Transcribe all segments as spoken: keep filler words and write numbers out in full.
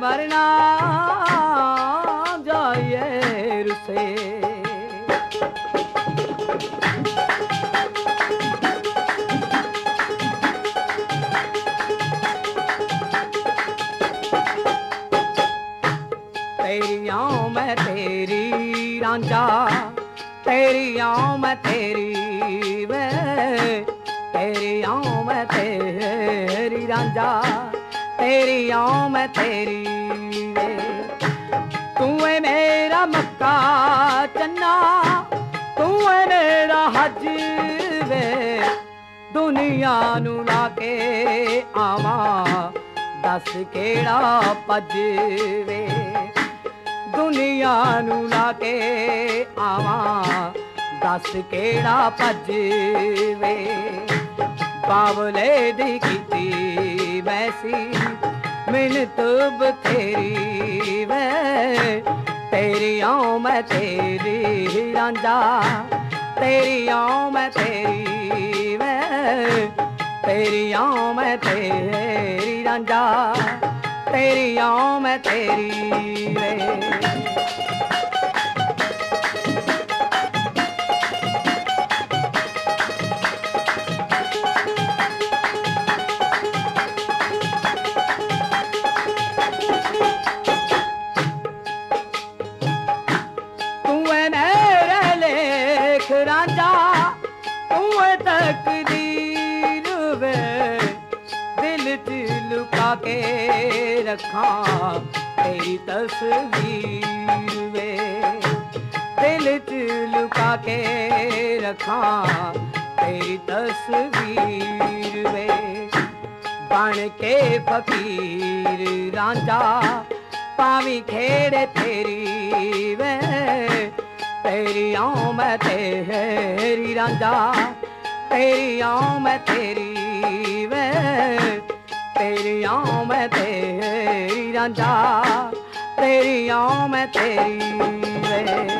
वरना जाइए रुसे। तेरी आऊं मैं तेरी रांझा, तेरी आऊं मैं तेरी वे, तेरी आऊं मैं तेरी रांझा, तेरी आऊं मैं तेरी वे। तू है मेरा मक्का चन्ना, तू है मेरा हज वे। दुनिया नू लाके आवा दस केड़ा पज वे। दुनिया नू लाके आवा दस केड़ा पज वे। बावले दी कीती मैसी मिन्नत बथेरी वे। तेरी आऊं मैं तेरी रांझा, तेरी आऊं मैं तेरी वे। तेरी आऊं मैं तेरी रांझा, तेरी आऊं मैं तेरी वे। तू है मेरे लेख रांझा, तू है तकदीर वे। दिल च लुका के रखा तेरी तस्वीर वे। दिल च लुका के रखा तेरी तस्वीर वे। बन के फकीर रांझा पावी खेड़े तेरी वे। तेरी आऊं मैं तेरी रांझा, तेरी आऊं मैं तेरी वे। तेरी आऊं मैं तेरी रांझा, तेरी आऊं मैं तेरी वे।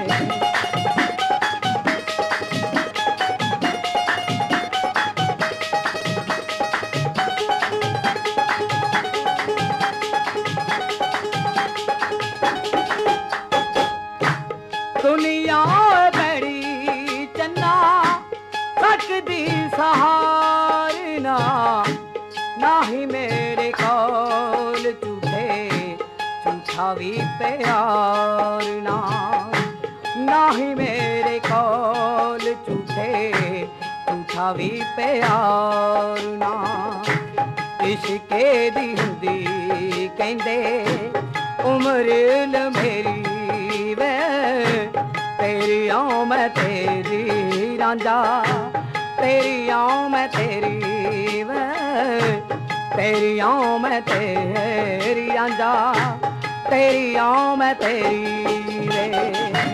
दुनिया बड़ी चन्ना सकदी सहारना। नाही मेरे कौल झूठे झूठा भी प्यार ना। नाही मेरे कौल झूठे झूठा भी प्यार ना। इश्के दी हुंदी कहंदे उम्र लमेरी वे। तेरी आऊं मैं तेरी रांझा, तेरी आऊं मैं तेरी वे। तेरी आऊं मैं तेरी रांझा, तेरी आऊं मैं तेरी वे।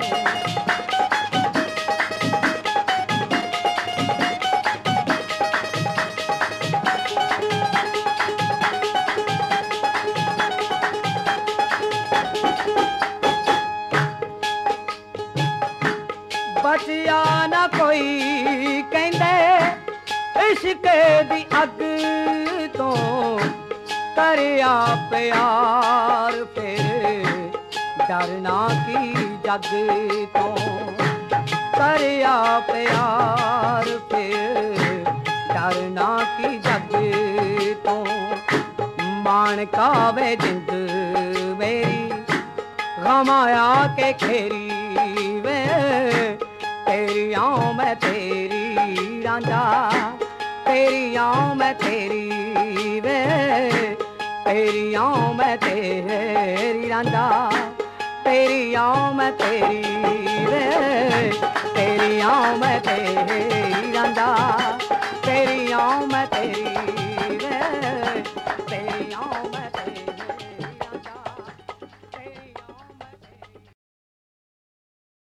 बचिया ना कोई कहंदे इश्क दी अग तो। करिया प्यार फिर डरना की जग तो। करिया प्यार फिर डरना की जग तो। मान कावे जिंद मेरी गमाया के खेरी वे। तेरी आऊं मैं तेरी रांझा, तेरी आऊं मैं तेरी वे। तेरी आऊं मैं तेरी रांझा, तेरी आऊं मैं तेरी वे। तेरी आऊं मैं तेरी रांझा, तेरी आऊं मैं तेरी वे। तेरी आऊं मैं